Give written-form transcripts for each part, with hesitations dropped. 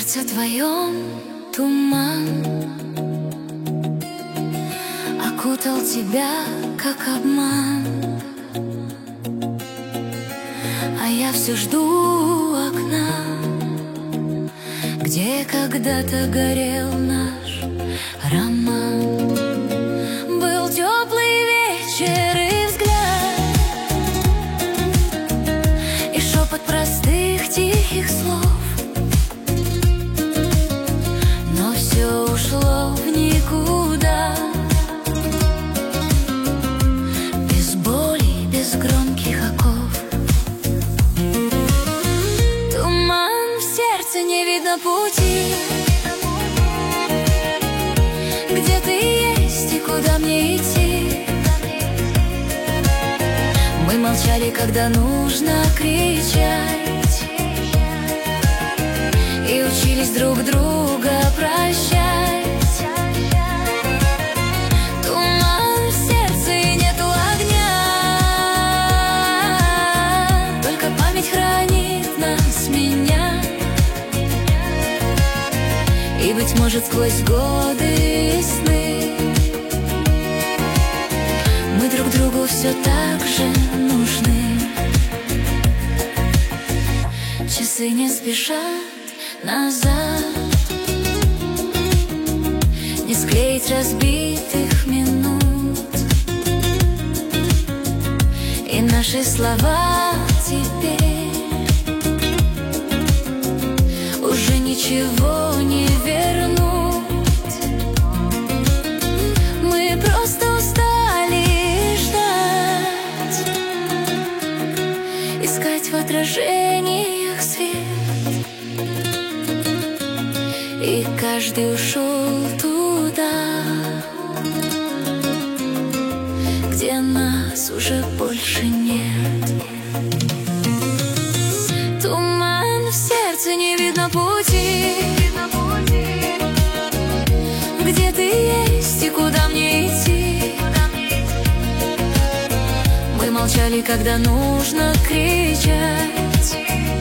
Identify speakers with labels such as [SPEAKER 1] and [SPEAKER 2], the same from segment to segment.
[SPEAKER 1] сердце твоем туман окутал тебя, как обман, а я все жду у окна, где когда-то горел наш роман. Был теплый вечер и взгляд, и шепот простых тихих слов, но все ушло в никуда, без боли, без громких оков. Туман в сердце, не видно пути, где ты есть и куда мне идти. Мы молчали, когда нужно кричать, и учились друг друга прощать. Туман в сердце и нету огня, только память хранит нас, меня. И, быть может, сквозь годы и сны мы друг другу все так же нужны. Часы не спешат назад, не склеить разбитых минут, и наши слова теперь уже ничего не вернуть. Мы просто устали ждать, искать в отражениях свет, и каждый ушел туда, где нас уже больше нет. Туман в сердце, не видно пути, где ты есть и куда мне идти. Мы молчали, когда нужно кричать,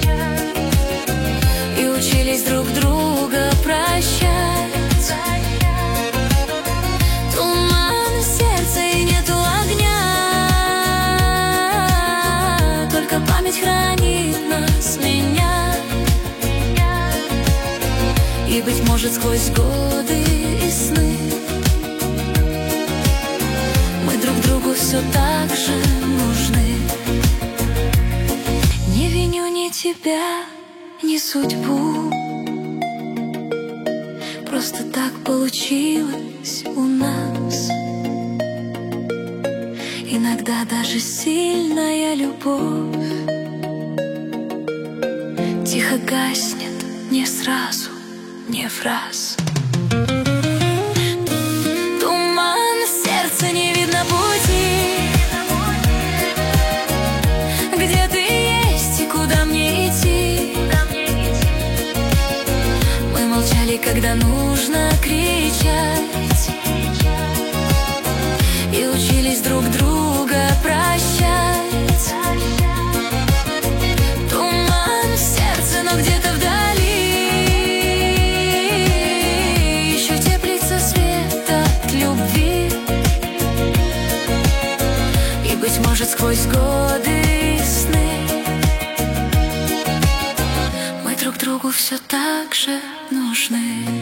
[SPEAKER 1] и учились друг друга прощать. Туман в сердце и нету огня, только память хранит нас, меня. И, быть может, сквозь годы и сны мы друг другу все так же нужны. Не виню ни тебя, ни судьбу, просто так получилось у нас. Иногда даже сильная любовь тихо гаснет, не сразу, не в раз. Туман в сердце, не видно пути, где ты есть и куда мне идти. Мы молчали, когда нужно кричать, и учились друг друга прощать. Туман в сердце, но где-то вдали еще теплится свет от любви. И, быть может, сквозь годы и сны мы друг другу все так же нужны.